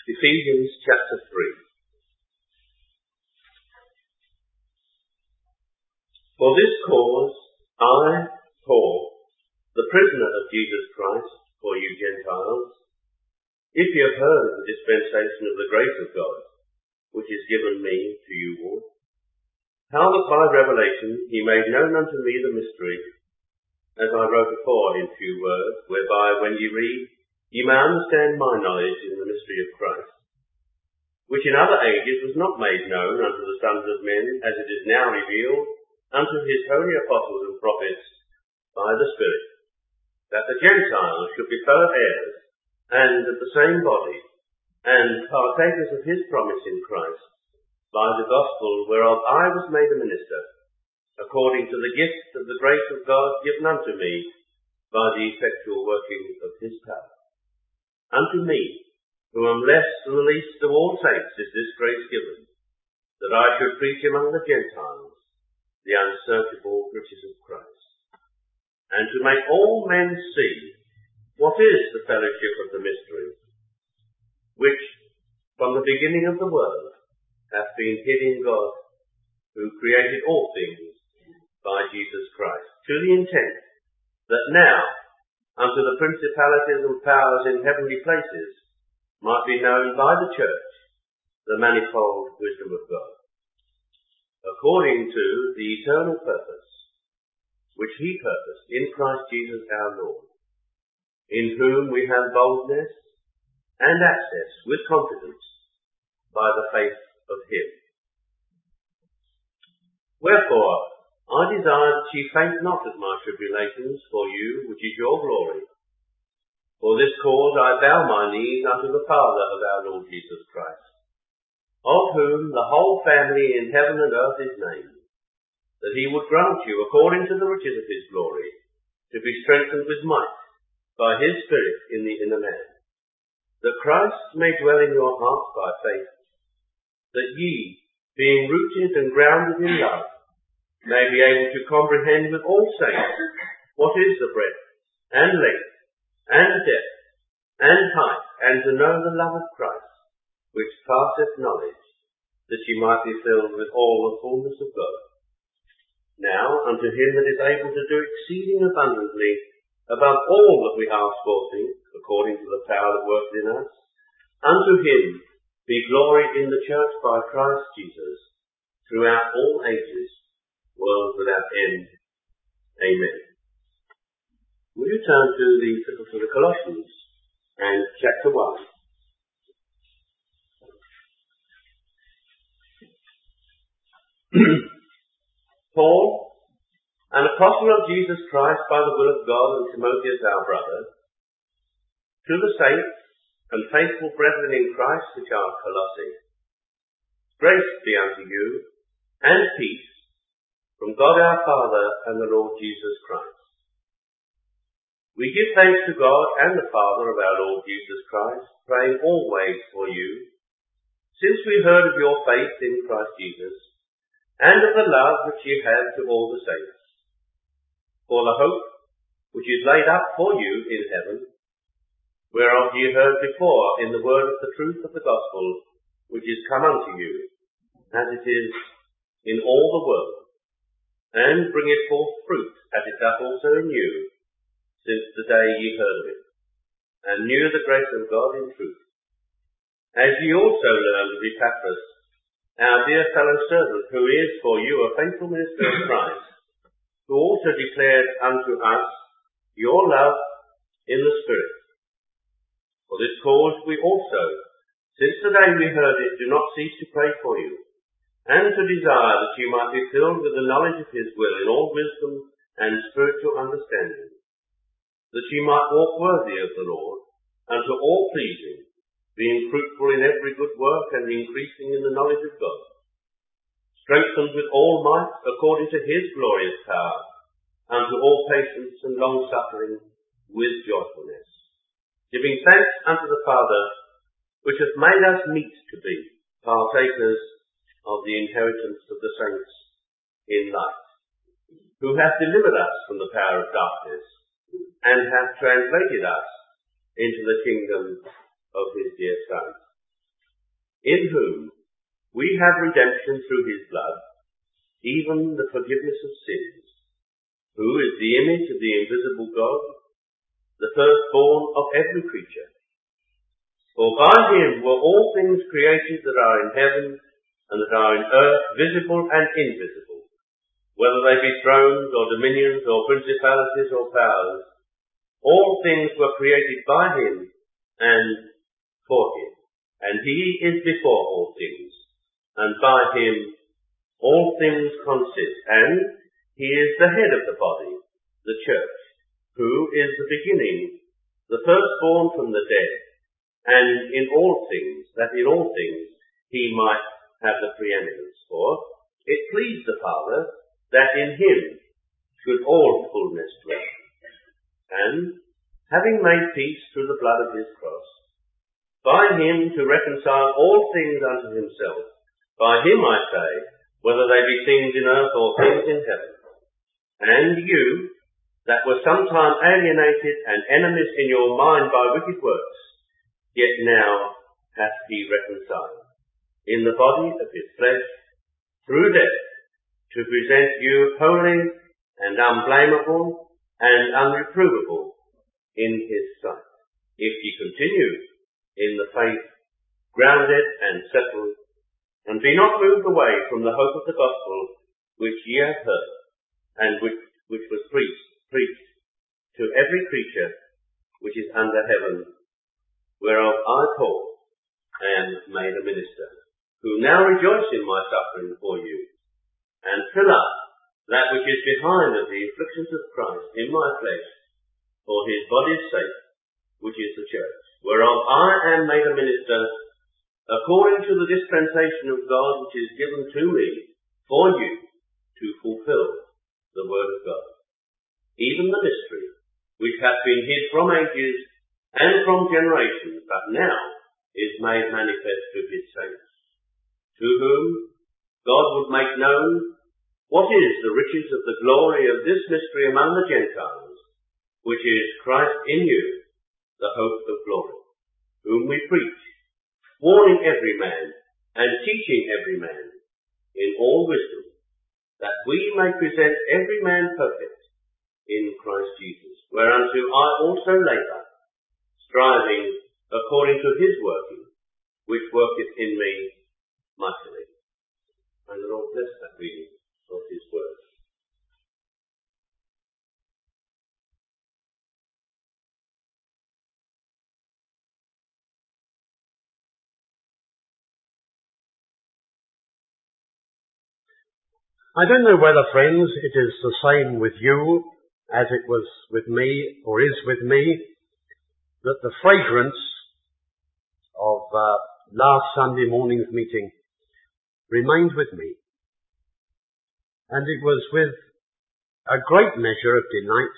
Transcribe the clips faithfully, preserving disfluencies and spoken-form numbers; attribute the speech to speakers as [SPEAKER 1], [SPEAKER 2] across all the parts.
[SPEAKER 1] Ephesians chapter three. For this cause, I, Paul, the prisoner of Jesus Christ, for you Gentiles, if you have heard of the dispensation of the grace of God, which is given me to you all, how that by revelation he made known unto me the mystery, as I wrote before in few words, whereby when ye read, ye may understand my knowledge in the mystery of Christ, which in other ages was not made known unto the sons of men, as it is now revealed unto his holy apostles and prophets by the Spirit, that the Gentiles should be fellow heirs, and of the same body, and partakers of his promise in Christ, by the gospel whereof I was made a minister, according to the gift of the grace of God given unto me by the effectual working of his power. Unto me, who am less than the least of all saints, is this grace given, that I should preach among the Gentiles the unsearchable riches of Christ, and to make all men see what is the fellowship of the mystery, which from the beginning of the world hath been hid in God, who created all things by Jesus Christ, to the intent that now unto the principalities and powers in heavenly places might be known by the church the manifold wisdom of God, according to the eternal purpose which he purposed in Christ Jesus our Lord, in whom we have boldness and access with confidence by the faith of him. Wherefore, I desire that ye faint not at my tribulations for you, which is your glory. For this cause I bow my knees unto the Father of our Lord Jesus Christ, of whom the whole family in heaven and earth is named, that he would grant you, according to the riches of his glory, to be strengthened with might by his Spirit in the inner man, that Christ may dwell in your hearts by faith, that ye, being rooted and grounded in love, may be able to comprehend with all saints what is the breadth and length and depth and height, and to know the love of Christ, which passeth knowledge, that ye might be filled with all the fullness of God. Now unto him that is able to do exceeding abundantly above all that we ask or think, according to the power that works in us, unto him be glory in the church by Christ Jesus, throughout all ages, world without end. Amen. Will you turn to the Epistle to the Colossians and chapter one? Paul, an apostle of Jesus Christ by the will of God, and Timotheus our brother, to the saints and faithful brethren in Christ which are at Colossae, grace be unto you, and peace, from God our Father and the Lord Jesus Christ. We give thanks to God and the Father of our Lord Jesus Christ, praying always for you, since we heard of your faith in Christ Jesus, and of the love which ye have to all the saints, for the hope which is laid up for you in heaven, whereof ye heard before in the word of the truth of the gospel, which is come unto you, as it is in all the world, and bringeth forth fruit, as it doth also in you, since the day ye heard of it, and knew the grace of God in truth. As ye also learned of Epaphras, our dear fellow servant, who is for you a faithful minister of Christ, who also declared unto us your love in the Spirit. For this cause we also, since the day we heard it, do not cease to pray for you, and to desire that you might be filled with the knowledge of his will in all wisdom and spiritual understanding, that ye might walk worthy of the Lord, unto all pleasing, being fruitful in every good work and increasing in the knowledge of God, strengthened with all might according to his glorious power, unto all patience and long-suffering with joyfulness, giving thanks unto the Father, which hath made us meet to be partakers of the inheritance of the saints in light, who hath delivered us from the power of darkness, and hath translated us into the kingdom of his dear Son, in whom we have redemption through his blood, even the forgiveness of sins, who is the image of the invisible God, the firstborn of every creature. For by him were all things created that are in heaven and that are in earth, visible and invisible, whether they be thrones or dominions or principalities or powers. All things were created by him and for him, and he is before all things, and by him all things consist, and he is the head of the body, the church, who is the beginning, the firstborn from the dead, and in all things, that in all things he might have the preeminence. For it pleased the Father that in him should all fullness dwell. And, having made peace through the blood of his cross, by him to reconcile all things unto himself, by him I say, whether they be things in earth or things in heaven. And you, that were sometime alienated and enemies in your mind by wicked works, yet now hath he reconciled in the body of his flesh through death, to present you holy and unblameable and unreprovable in his sight, if ye continue in the faith, grounded and settled, and be not moved away from the hope of the gospel which ye have heard, and which, which was preached, preached to every creature which is under heaven, whereof I, Paul, am made a minister, who now rejoice in my suffering for you, and fill up that which is behind of the afflictions of Christ in my flesh, for his body's sake, which is the church, whereof I am made a minister, according to the dispensation of God which is given to me for you to fulfill the word of God, even the mystery which hath been hid from ages and from generations, but now is made manifest to his saints, to whom God would make known what is the riches of the glory of this mystery among the Gentiles, which is Christ in you, the hope of glory, whom we preach, warning every man and teaching every man in all wisdom, that we may present every man perfect in Christ Jesus, whereunto I also labour, striving according to his working, which worketh in me mightily. And the Lord bless that reading of his word.
[SPEAKER 2] I don't know whether, friends, it is the same with you as it was with me, or is with me, that the fragrance of uh, last Sunday morning's meeting remained with me. And it was with a great measure of delight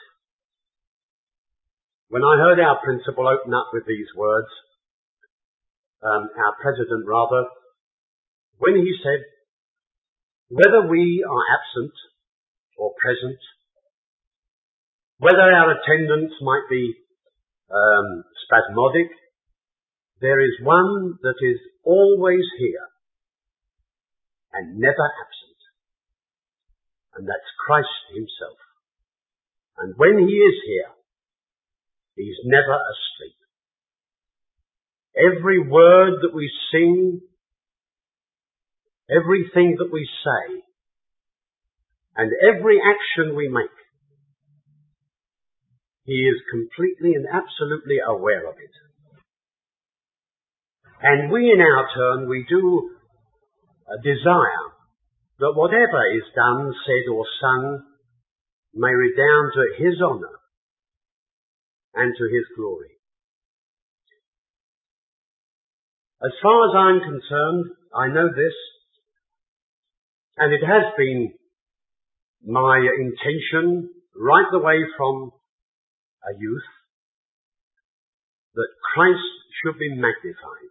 [SPEAKER 2] when I heard our principal open up with these words, um, our president rather, when he said, whether we are absent or present, whether our attendance might be um, spasmodic, there is one that is always here and never absent, and that's Christ himself. And when he is here, he's never asleep. Every word that we sing, everything that we say, and every action we make, he is completely and absolutely aware of it. And we in our turn, we do uh, desire that whatever is done, said or sung may redound to his honour and to his glory. As far as I'm concerned, I know this, and it has been my intention right the way from a youth that Christ should be magnified.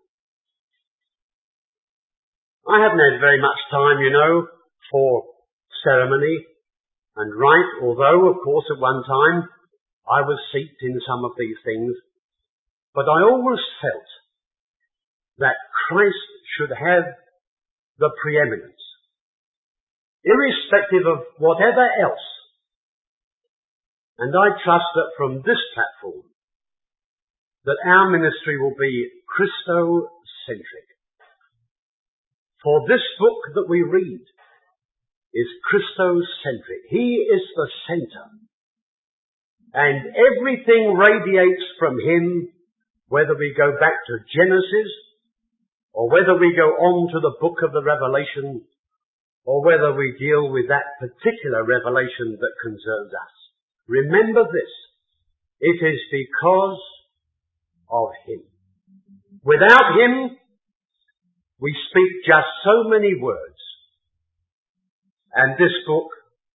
[SPEAKER 2] I haven't had very much time, you know, for ceremony and rite, although, of course, at one time I was steeped in some of these things, but I always felt that Christ should have the preeminence, irrespective of whatever else. And I trust that from this platform, that our ministry will be Christocentric. For this book that we read is Christocentric. He is the center. And everything radiates from Him, whether we go back to Genesis, or whether we go on to the book of the Revelation, or whether we deal with that particular revelation that concerns us. Remember this, it is because of Him. Without Him, we speak just so many words. And this book,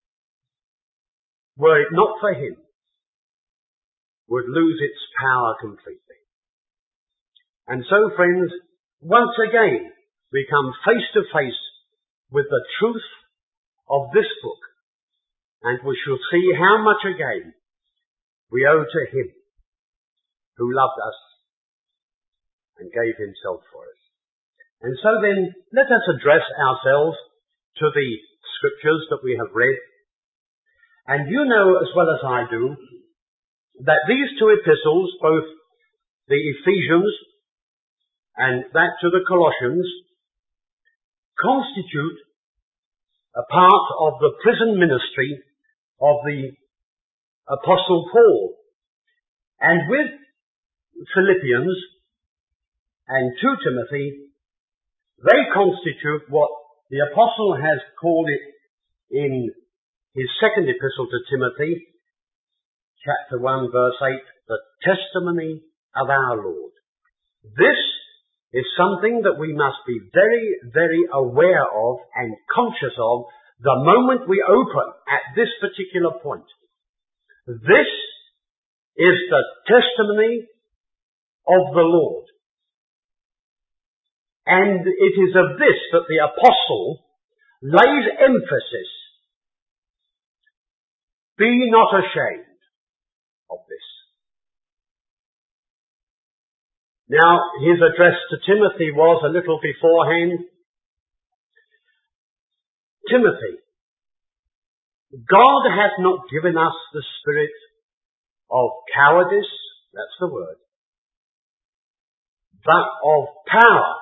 [SPEAKER 2] were it not for Him, would lose its power completely. And so, friends, once again, we come face to face with the truth of this book, and we shall see how much again we owe to Him who loved us and gave Himself for us. And so then, let us address ourselves to the scriptures that we have read. And you know as well as I do that these two epistles, both the Ephesians and that to the Colossians, constitute a part of the prison ministry of the Apostle Paul. And with Philippians and to Timothy, they constitute what the Apostle has called it in his second epistle to Timothy, chapter one, verse eight, the testimony of our Lord. This is something that we must be very, very aware of and conscious of the moment we open at this particular point. This is the testimony of the Lord. And it is of this that the Apostle lays emphasis. Be not ashamed of this. Now, his address to Timothy was a little beforehand. Timothy, God hath not given us the spirit of cowardice, that's the word, but of power,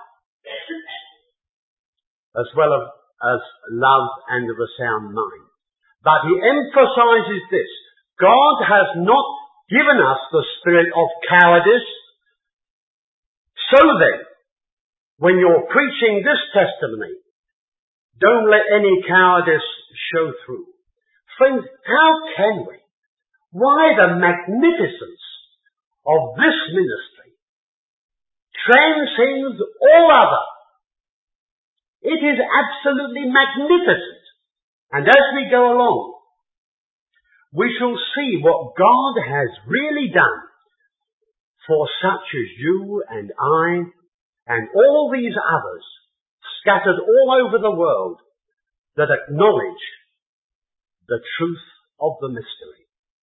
[SPEAKER 2] as well as, as love and of a sound mind. But he emphasizes this. God has not given us the spirit of cowardice. So then, when you're preaching this testimony, don't let any cowardice show through. Friends, how can we? Why the magnificence of this ministry transcends all other. It is absolutely magnificent. And as we go along, we shall see what God has really done for such as you and I and all these others scattered all over the world that acknowledge the truth of the mystery.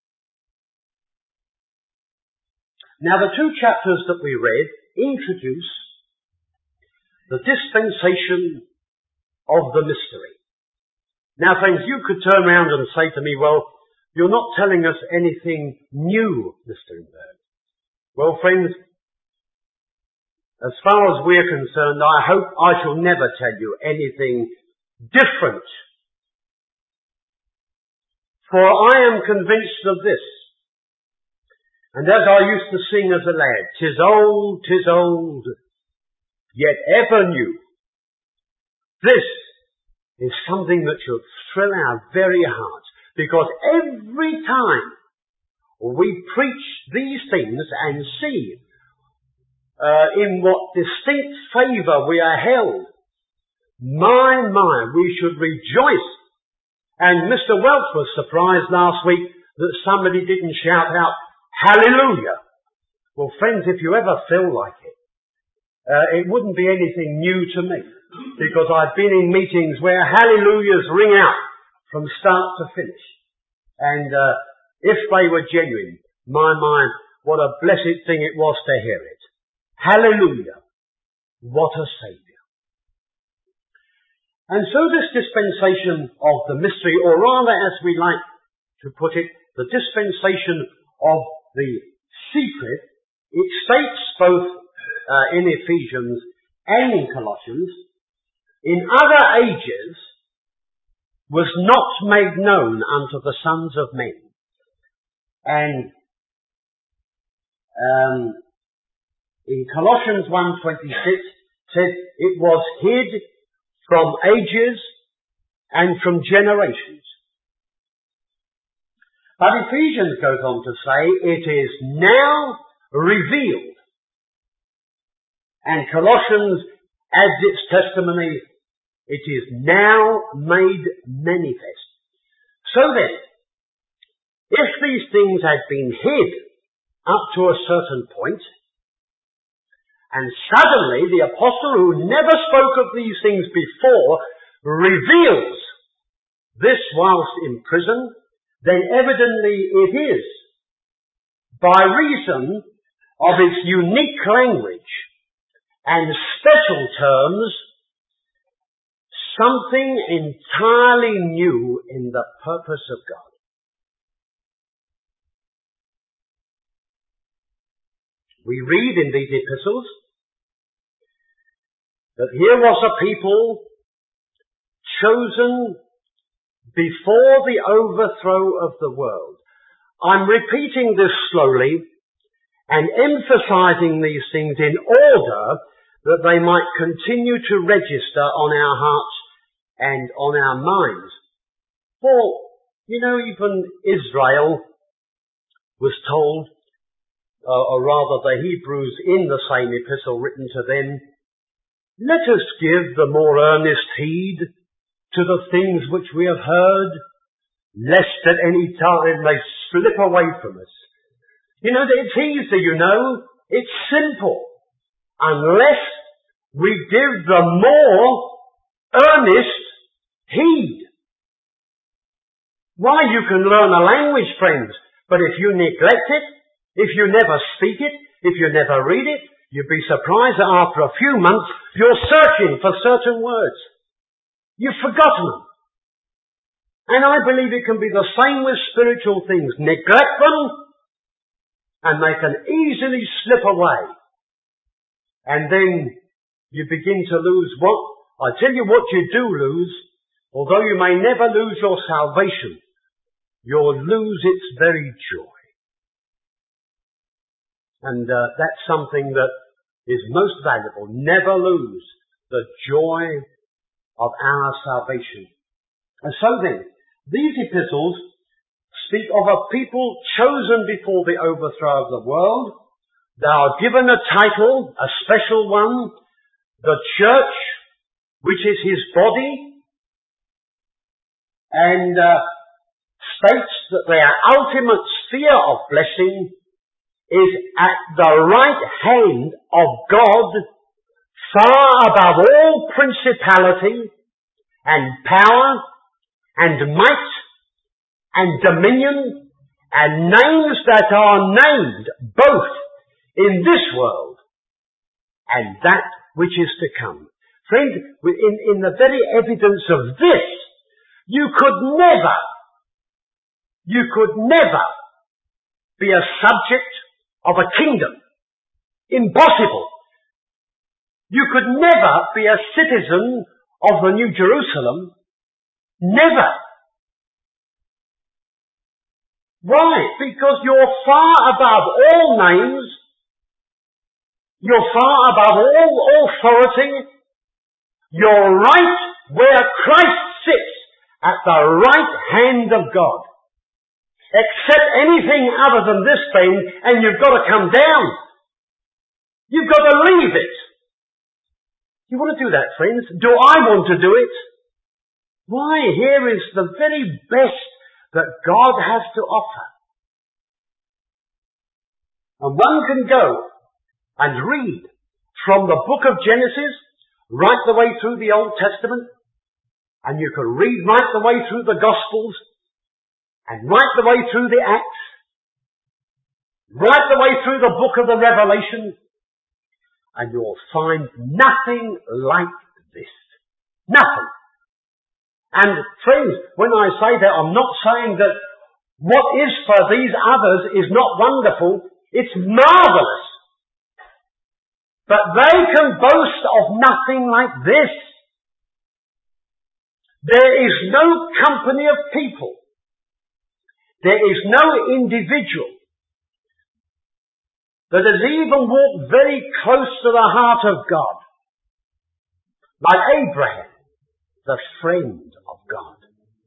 [SPEAKER 2] Now, the two chapters that we read introduce the dispensation of the mystery. Now, friends, you could turn around and say to me, well, you're not telling us anything new, Mister Inberg. Well, friends, as far as we're concerned, I hope I shall never tell you anything different. For I am convinced of this. And as I used to sing as a lad, 'tis old, 'tis old, yet ever new. This is something that should thrill our very hearts, because every time we preach these things and see uh, in what distinct favour we are held, my, my, we should rejoice. And Mister Welch was surprised last week that somebody didn't shout out, hallelujah. Well, friends, if you ever feel like it, uh, it wouldn't be anything new to me, because I've been in meetings where hallelujahs ring out from start to finish. And uh, if they were genuine, my mind, what a blessed thing it was to hear it. Hallelujah. what a Saviour. And so this dispensation of the mystery, or rather as we like to put it, the dispensation of the secret, it states both uh, in Ephesians and in Colossians, in other ages was not made known unto the sons of men. And um, in Colossians one twenty-six says it was hid from ages and from generations. But Ephesians goes on to say it is now revealed. And Colossians adds its testimony, it is now made manifest. So then, if these things had been hid up to a certain point, and suddenly the apostle who never spoke of these things before reveals this whilst in prison, then evidently it is, by reason of its unique language and special terms, something entirely new in the purpose of God. We read in these epistles that here was a people chosen before the overthrow of the world. I'm repeating this slowly and emphasizing these things in order that they might continue to register on our hearts and on our minds. For, you know, even Israel was told, uh, or rather the Hebrews in the same epistle written to them, let us give the more earnest heed to the things which we have heard, lest at any time they slip away from us. You know, it's easy, you know, it's simple, unless we give the more earnest heed. Why, you can learn a language, friends, but if you neglect it, if you never speak it, if you never read it, you'd be surprised that after a few months you're searching for certain words. You've forgotten them. And I believe it can be the same with spiritual things. Neglect them, and they can easily slip away. And then you begin to lose what? I tell you what you do lose, although you may never lose your salvation, you'll lose its very joy. And uh, that's something that is most valuable. Never lose the joy of our salvation. And so then, these epistles speak of a people chosen before the overthrow of the world. They are given a title, a special one, the church, which is his body, and uh, states that their ultimate sphere of blessing is at the right hand of God, far above all principality and power and might and dominion and names that are named both in this world and that which is to come. Friend, in, in the very evidence of this, you could never, you could never be a subject of a kingdom. Impossible. You could never be a citizen of the New Jerusalem. Never. Why? Because you're far above all names. You're far above all authority. You're right where Christ sits, at the right hand of God. Accept anything other than this thing and you've got to come down. You've got to leave it. You want to do that, friends? Do I want to do it? Why, here is the very best that God has to offer. And one can go and read from the book of Genesis right the way through the Old Testament, and you can read right the way through the Gospels, and right the way through the Acts, right the way through the book of the Revelation, and you'll find nothing like this. Nothing. And friends, when I say that, I'm not saying that what is for these others is not wonderful. It's marvellous. But they can boast of nothing like this. There is no company of people. There is no individual that has even walked very close to the heart of God, like Abraham, the friend of God.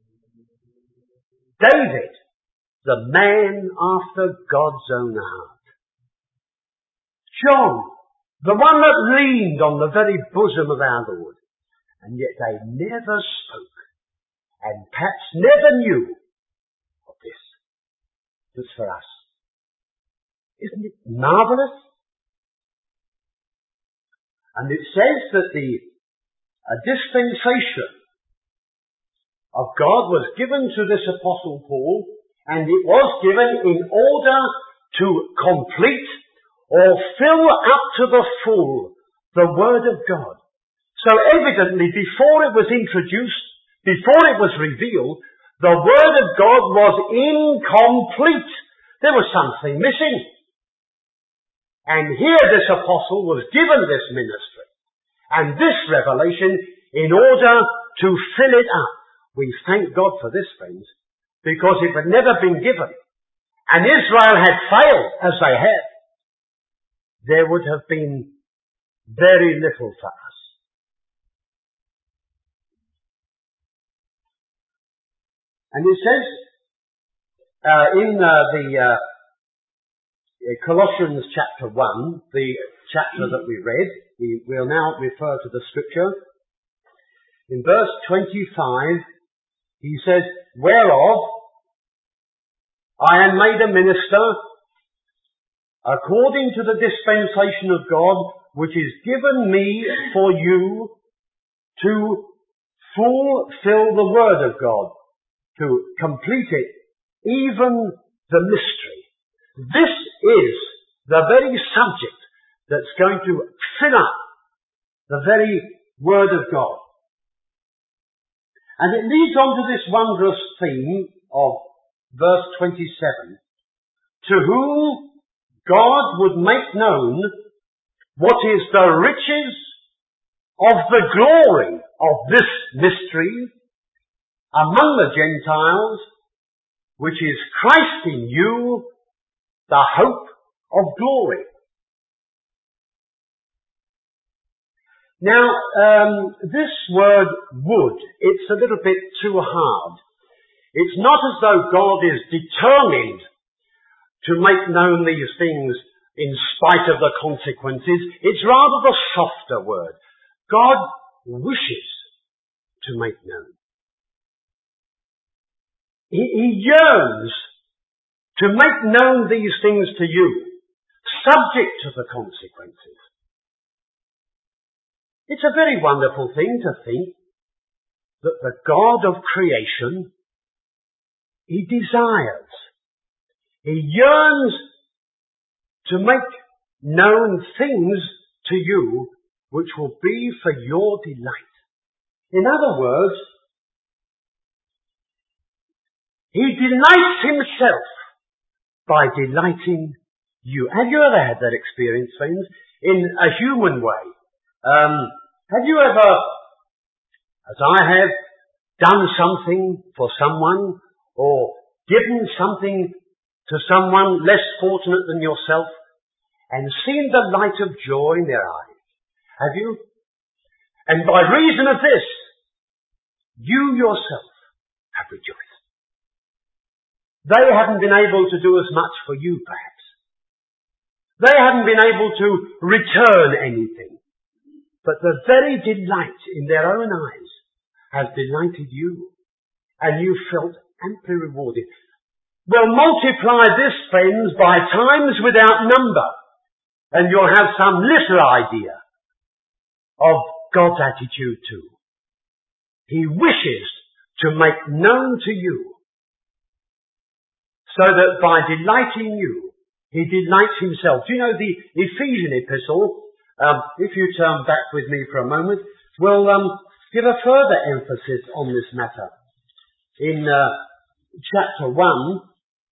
[SPEAKER 2] David, the man after God's own heart. John, the one that leaned on the very bosom of our Lord, and yet they never spoke, and perhaps never knew of this. This for us. Isn't it marvellous? And it says that the a dispensation of God was given to this Apostle Paul, and it was given in order to complete or fill up to the full the Word of God. So evidently, before it was introduced, before it was revealed, the Word of God was incomplete. There was something missing. And here this apostle was given this ministry and this revelation in order to fill it up. We thank God for this, friends, because if it had never been given and Israel had failed as they had, there would have been very little for us. And it says uh, in uh, the uh, Colossians chapter one, the chapter that we read, we will now refer to the scripture. In verse twenty-five, he says, whereof I am made a minister according to the dispensation of God, which is given me for you to fulfill the word of God, to complete it, even the mystery. This is the very subject that's going to fill up the very word of God. And it leads on to this wondrous theme of verse twenty-seven, to whom God would make known what is the riches of the glory of this mystery among the Gentiles, which is Christ in you, the hope of glory. Now, um, this word would, it's a little bit too hard. It's not as though God is determined to make known these things in spite of the consequences. It's rather the softer word. God wishes to make known. He, he yearns to make known these things to you, subject to the consequences. It's a very wonderful thing to think that the God of creation, He desires, He yearns to make known things to you which will be for your delight. In other words, He delights Himself by delighting you. Have you ever had that experience, friends, in a human way? Um, have you ever, as I have, done something for someone or given something to someone less fortunate than yourself and seen the light of joy in their eyes? Have you? And by reason of this, you yourself have rejoiced. They haven't been able to do as much for you, perhaps. They haven't been able to return anything. But the very delight in their own eyes has delighted you, and you felt amply rewarded. Well, multiply this, friends, by times without number, and you'll have some little idea of God's attitude too. He wishes to make known to you, so that by delighting you, He delights Himself. Do you know the Ephesian epistle, Um, if you turn back with me for a moment, we'll um, give a further emphasis on this matter. In uh, chapter one,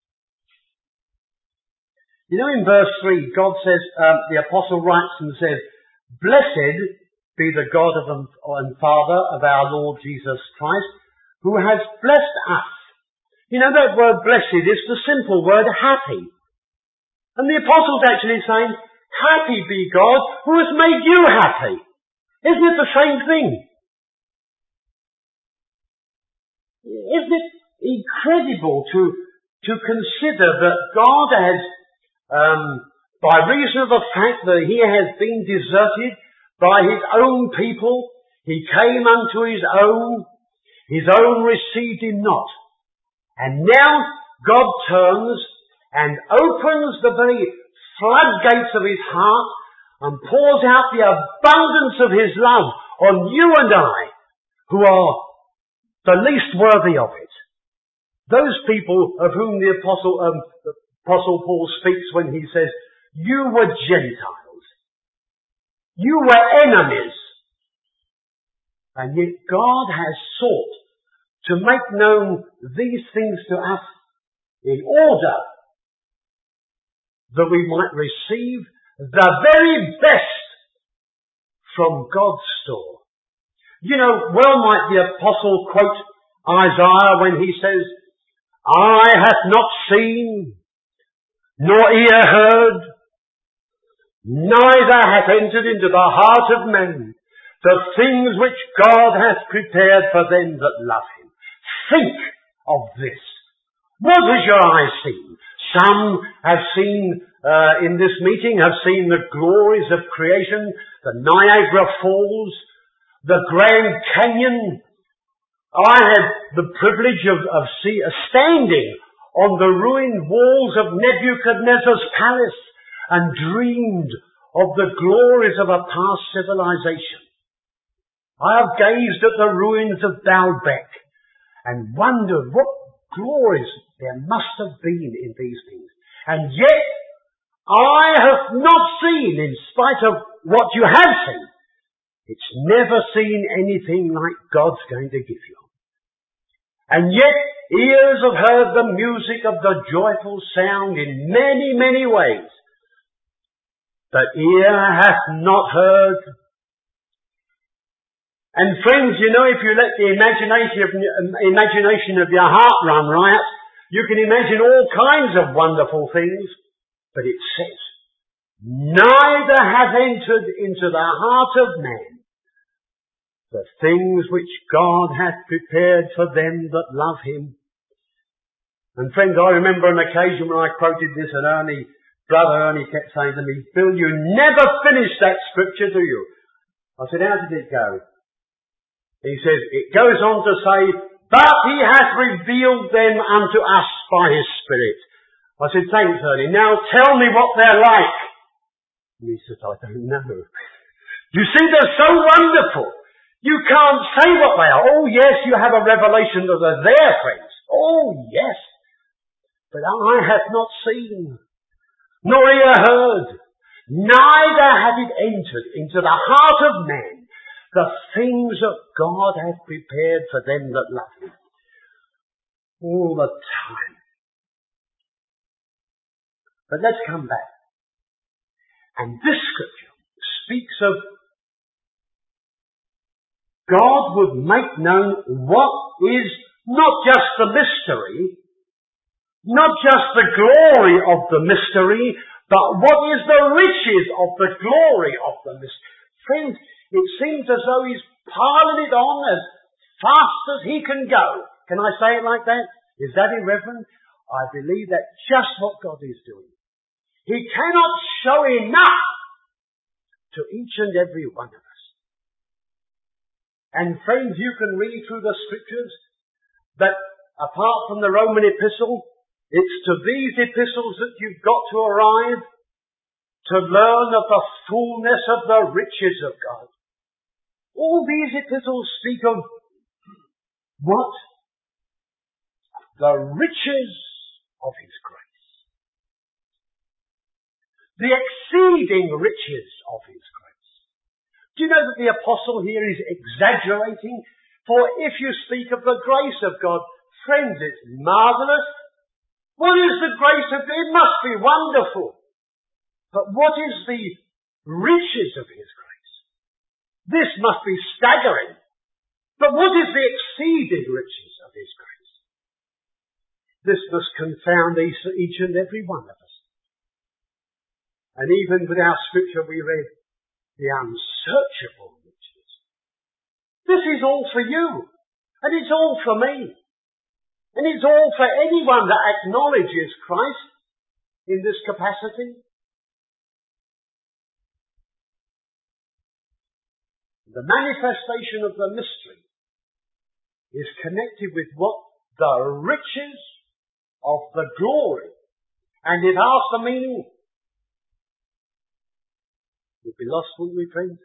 [SPEAKER 2] you know, in verse three, God says, um, the apostle writes and says, "Blessed be the God of and Father of our Lord Jesus Christ, who has blessed us." You know, that word blessed is the simple word happy. And the apostle's actually saying, happy be God who has made you happy. Isn't it the same thing? Isn't it incredible to, to consider that God has, um, by reason of the fact that he has been deserted by his own people, he came unto his own, his own received him not. And now God turns and opens the very floodgates of his heart and pours out the abundance of his love on you and I, who are the least worthy of it. Those people of whom the Apostle, um, the Apostle Paul speaks when he says, you were Gentiles. You were enemies. And yet God has sought to make known these things to us in order that we might receive the very best from God's store. You know, well might the apostle quote Isaiah when he says, "Eye hath not seen, nor ear heard, neither hath entered into the heart of man the things which God hath prepared for them that love him." Think of this. What has your eyes seen? Some have seen, uh, in this meeting, have seen the glories of creation, the Niagara Falls, the Grand Canyon. I had the privilege of, of see, uh, standing on the ruined walls of Nebuchadnezzar's palace and dreamed of the glories of a past civilization. I have gazed at the ruins of Baalbek and wondered what glories there must have been in these things. And yet, I have not seen, in spite of what you have seen, it's never seen anything like God's going to give you. And yet, ears have heard the music of the joyful sound in many, many ways. But ear hath not heard. And friends, you know, if you let the imagination of, imagination of your heart run riot, you can imagine all kinds of wonderful things. But it says, neither hath entered into the heart of man the things which God hath prepared for them that love him. And friends, I remember an occasion when I quoted this, and Ernie, Brother Ernie kept saying to me, "Bill, you never finished that scripture, do you?" I said, "How did it go?" He says, "It goes on to say, but he hath revealed them unto us by his Spirit." I said, "Thanks, Ernie. Now tell me what they're like." And he said, "I don't know." You see, they're so wonderful. You can't say what they are. Oh, yes, you have a revelation that they're there, friends. Oh, yes. But eye hath not seen, nor ear heard, neither hath it entered into the heart of man the things that God hath prepared for them that love him. All the time. But let's come back. And this scripture speaks of God would make known what is not just the mystery, not just the glory of the mystery, but what is the riches of the glory of the mystery. Friends, it seems as though he's piling it on as fast as he can go. Can I say it like that? Is that irreverent? I believe that's just what God is doing. He cannot show enough to each and every one of us. And friends, you can read through the scriptures that apart from the Roman epistle, it's to these epistles that you've got to arrive to learn of the fullness of the riches of God. All these epistles speak of what? The riches of his grace. The exceeding riches of his grace. know that the apostle here is exaggerating? For if you speak of the grace of God, friends, it's marvellous. What is the grace of God? It must be wonderful. But what is the riches of His grace? This must be staggering. But what is the exceeding riches of His grace? This must confound each and every one of us. And even with our scripture we read, the unsearchable riches. This is all for you. And it's all for me. And it's all for anyone that acknowledges Christ in this capacity. The manifestation of the mystery is connected with what the riches of the glory. And it has the meaning. We'd be lost, wouldn't we, friends?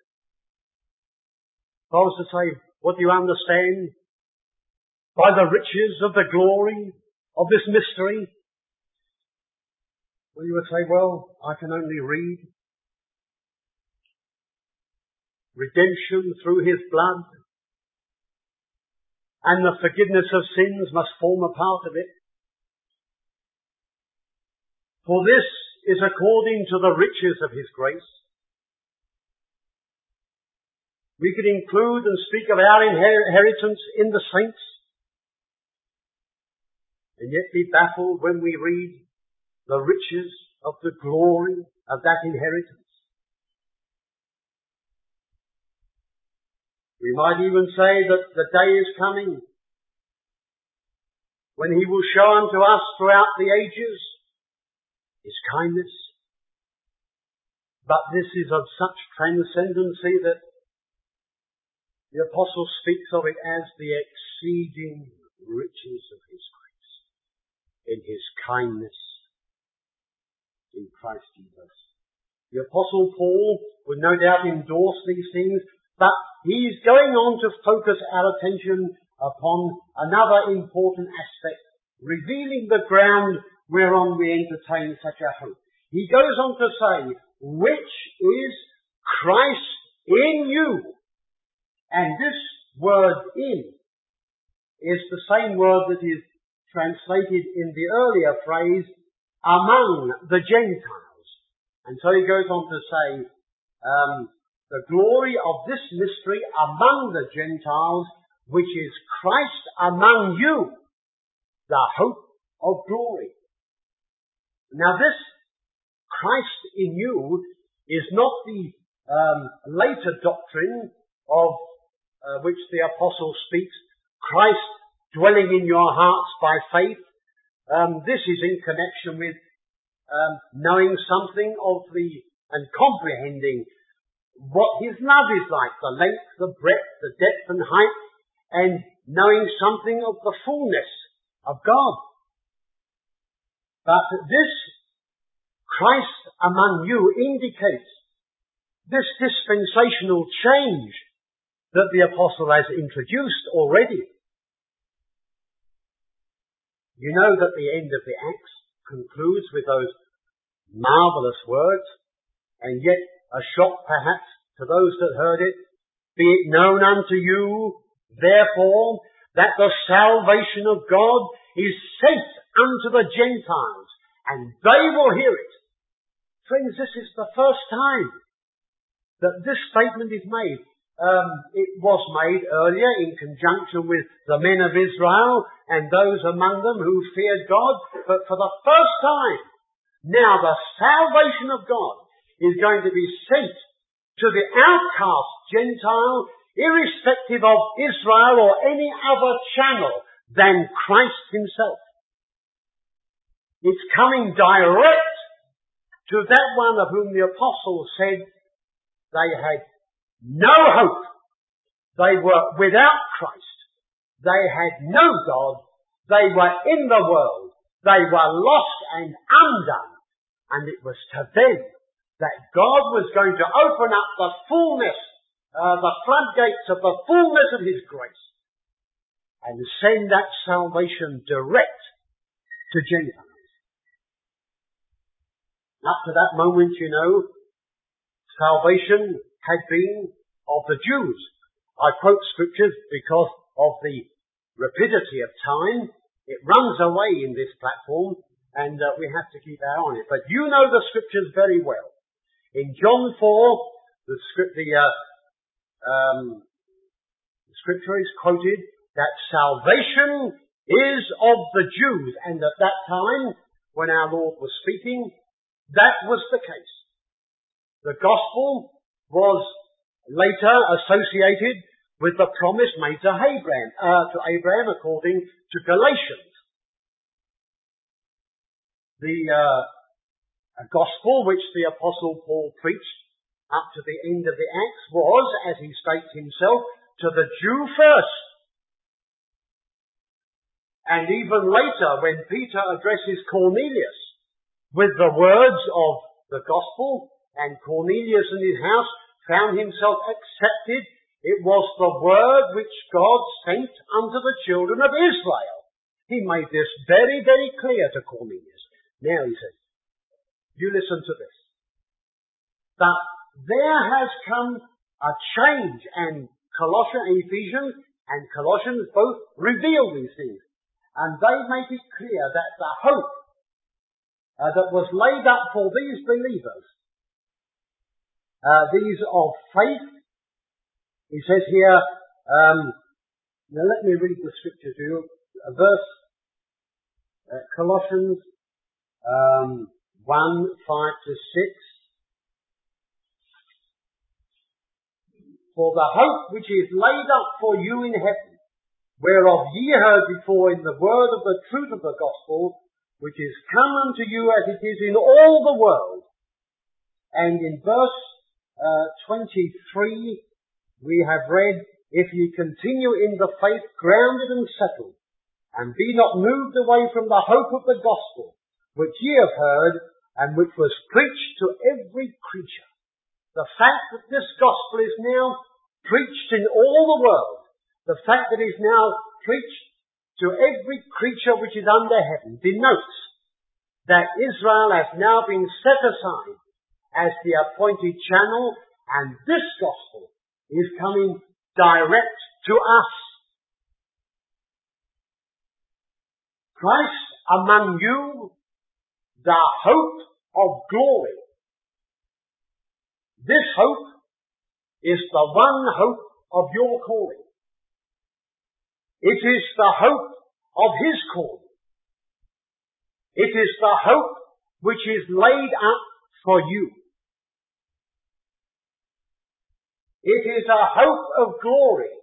[SPEAKER 2] If I was to say, what do you understand by the riches of the glory of this mystery? Well, you would say, well, I can only read. Redemption through His blood, and the forgiveness of sins must form a part of it. For this is according to the riches of His grace. We could include and speak of our inheritance in the saints, and yet be baffled when we read the riches of the glory of that inheritance. We might even say that the day is coming when He will show unto us throughout the ages His kindness. But this is of such transcendency that the apostle speaks of it as the exceeding riches of His grace in His kindness in Christ Jesus. The apostle Paul would no doubt endorse these things, but he's going on to focus our attention upon another important aspect, revealing the ground whereon we entertain such a hope. He goes on to say, which is Christ in you. And this word in is the same word that is translated in the earlier phrase, among the Gentiles. And so he goes on to say, um, the glory of this mystery among the Gentiles, which is Christ among you, the hope of glory. Now this Christ in you is not the um, later doctrine of uh, which the apostle speaks, Christ dwelling in your hearts by faith. Um, this is in connection with um, knowing something of the, and comprehending what His love is like, the length, the breadth, the depth and height, and knowing something of the fullness of God. But this Christ among you indicates this dispensational change that the apostle has introduced already. You know that the end of the Acts concludes with those marvellous words, and yet a shock perhaps to those that heard it. Be it known unto you, therefore, that the salvation of God is sent unto the Gentiles, and they will hear it. Friends, this is the first time that this statement is made. Um, it was made earlier in conjunction with the men of Israel and those among them who feared God, but for the first time, now the salvation of God is going to be sent to the outcast Gentile, irrespective of Israel or any other channel than Christ Himself. It's coming direct to that one of whom the apostle said they had no hope. They were without Christ. They had no God. They were in the world. They were lost and undone. And it was to them that God was going to open up the fullness, uh, the floodgates of the fullness of His grace, and send that salvation direct to Gentiles. Up to that moment, you know, salvation had been of the Jews. I quote scriptures because of the rapidity of time. It runs away in this platform, and uh, we have to keep our eye on it. But you know the scriptures very well. In John four, the script, the, uh, um, the scripture is quoted that salvation is of the Jews, and at that time, when our Lord was speaking, that was the case. The gospel was later associated with the promise made to Abraham, uh, to Abraham according to Galatians. The uh, gospel which the Apostle Paul preached up to the end of the Acts was, as he states himself, to the Jew first. And even later, when Peter addresses Cornelius with the words of the gospel, and Cornelius and his house found himself accepted, it was the word which God sent unto the children of Israel. He made this very, very clear to Cornelius. Now he says, you listen to this. That there has come a change, and Colossians, Ephesians and Colossians both reveal these things. And they make it clear that the hope uh, that was laid up for these believers, uh, these of faith, he says here, um, now let me read the scripture to you, a verse, uh, Colossians um, one, five to six. For the hope which is laid up for you in heaven, whereof ye heard before in the word of the truth of the gospel, which is come unto you as it is in all the world. And in verse uh, twenty-three, we have read, if ye continue in the faith, grounded and settled, and be not moved away from the hope of the gospel, which ye have heard, and which was preached to every creature. The fact that this gospel is now preached in all the world, the fact that it is now preached to every creature which is under heaven, denotes that Israel has now been set aside as the appointed channel, and this gospel is coming direct to us. Christ among you, the hope of glory. This hope is the one hope of your calling. It is the hope of His calling. It is the hope which is laid up for you. It is a hope of glory,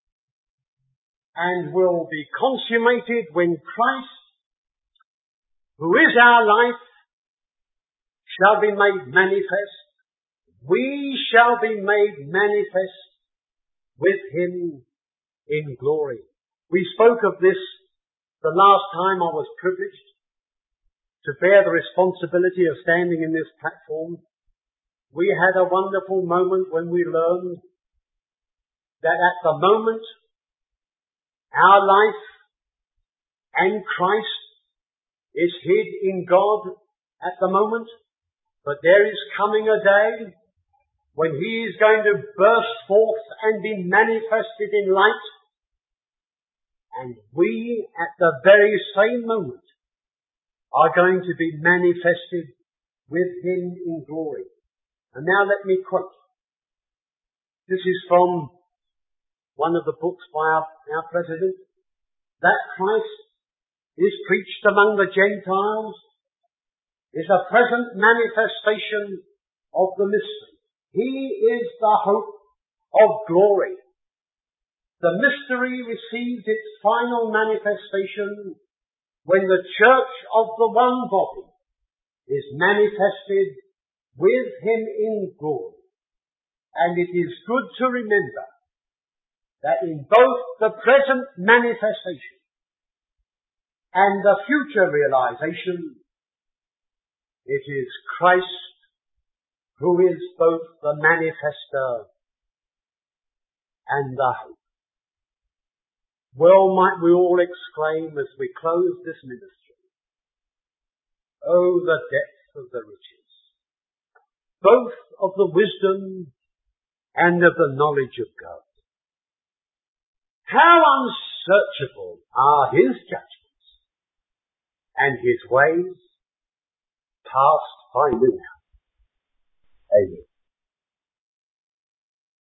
[SPEAKER 2] and will be consummated when Christ, who is our life, shall be made manifest. We shall be made manifest with Him in glory. We spoke of this the last time I was privileged to bear the responsibility of standing in this platform. We had a wonderful moment when we learned that at the moment our life and Christ is hid in God at the moment, but there is coming a day when He is going to burst forth and be manifested in light, and we at the very same moment are going to be manifested with Him in glory. And now let me quote. This is from one of the books by our, our President, that Christ is preached among the Gentiles is a present manifestation of the mystery. He is the hope of glory. The mystery receives its final manifestation when the church of the one body is manifested with Him in glory. And it is good to remember that in both the present manifestation and the future realization, it is Christ who is both the manifester and the hope. Well might we all exclaim as we close this ministry, oh, the depth of the riches, both of the wisdom and of the knowledge of God. How unsearchable are his judgments and his ways past finding out. Amen.